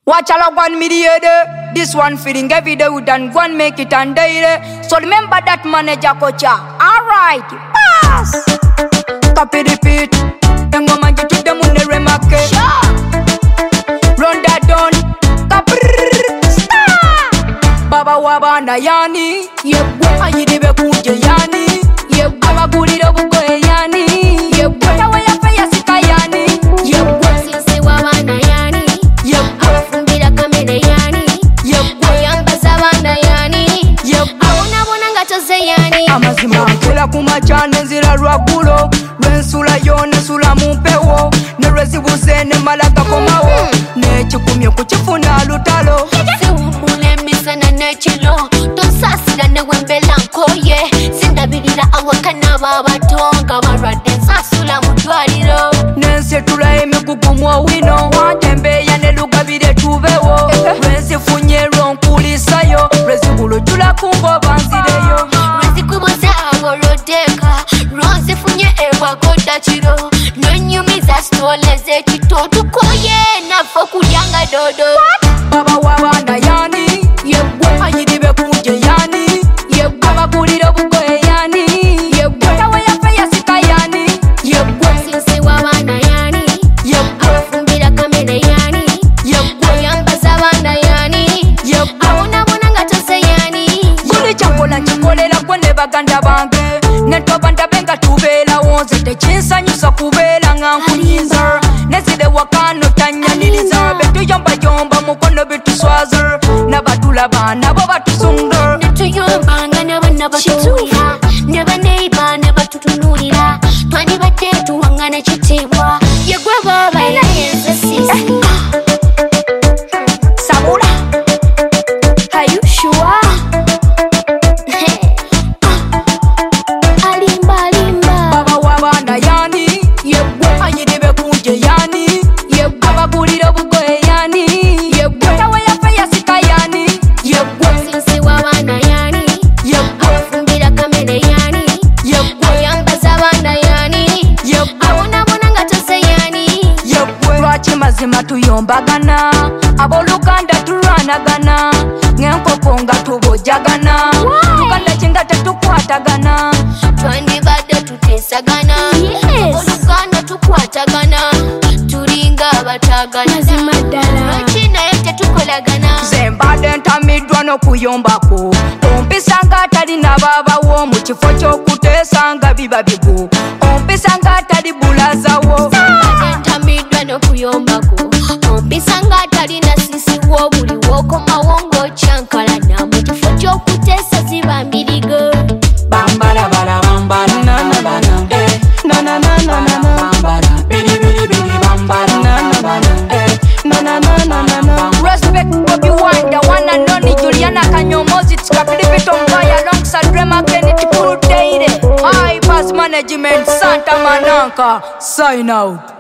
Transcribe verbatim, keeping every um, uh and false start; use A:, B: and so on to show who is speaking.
A: Watch all one mediator. This one feeling every day we done one make it and daily. So remember that manager kocha. Alright, pass. Copy repeat. Engo manji to the munde remake. Run that down. Baba waba na yani. Yep. Ayidibe kuje yani. Yep. Abaguliro buko yani. Yep. Tawe ya fe ya sika yani. Yep.
B: Sisi waba na yani.
A: Yep.
B: Abafumbira kamere yani.
A: Yep.
B: Ayambaza bana yani.
A: Yep.
B: Awona bonanga toze yani.
A: Amazima nkula kumachane nzira lwagulo. Lwensula yo nesula mumpewo. Nerwezibuze ne malaka komawo. Nechikumye kuchifuna lutalo.
B: Sana nechilo tosasira newembela nkoye sindabirira awakana babatonga barwadde nsasula mutwaliro
A: nensetula emigugu mwowino watembeya nelugabire tubewo lwenzifunye lwonkulisayo lwezigulujula kungoba nzireyo
B: lwezikubuze awolodeka lwonzifunye ebwagodakiro nonyumiza sitole zekito tukoye naffe kulyanga dodo
A: baba wabana yani yebwe ayidibe kuje yani yebwe abaguliro bugoye yani yebwe tawe yafe yasika yani yebwe
B: sisi wabana yani
A: yebwe
B: abafumbira kamere yani
A: yebwe
B: ayambaza bana yani
A: yebwe
B: awona bonanga toze yani
A: buli kyakola nkikolera gwe ne baganda bange netoba ndabe nga tubeerawo nze tekinsanyusa kubeera nga nkunyiza nezire wakano tanyaniriza betuyombayomba mukono bituswaza nabatulaba nabo batusunga
B: netuyombanga nabana batuya nebaneiba nebatutunulira twandibadde tuwangana kitiibwa yegwe baba erayenze sisi
A: sabula
B: Are you sure? Alimba alimba
A: baba wabana yani yebwe ayidibe kuje yani yebwe abaguliro bugoye yani yebwe tawe yafe yasika yani yebwe
B: sisi wabana yani
A: yebwe
B: abafumbira kamere yani
A: yebwe
B: ayambaza bana yani
A: yebwe
B: awona bonanga toze yani
A: yebwe lwaki mazima tuyombagana aboluganda tulwanagana ng'enkoko nga tubojagana tuganda kinga tetukwatagana
B: twandibadde tuteesagana oluganda tukwatagana tulinga abatagana lwaki naye tetukolagana
A: nze mbadde ntamiddwa n'okuyombako ompisa ng'atali nababawo mu kifo ky'okuteesa nga biba bigo ompisa ng'atali bulazawo
B: entamiddwa n'okuyombako ompisa ng'atalina sisiwo buli w'okomawo ng'okyankalana mu kifo ky'okuteesa ziba mbirigo
A: bambala bala bambala nana bana eh nana nana nana bambala bidi bidi bidi bambala nana bana eh nana nana nana respect Bobby Wine the one and only Juliana Kanyomozi tukapilipito mbaya alongside Rema Kennedy Kuru Teire High Pass Management Santa Mananka sign out.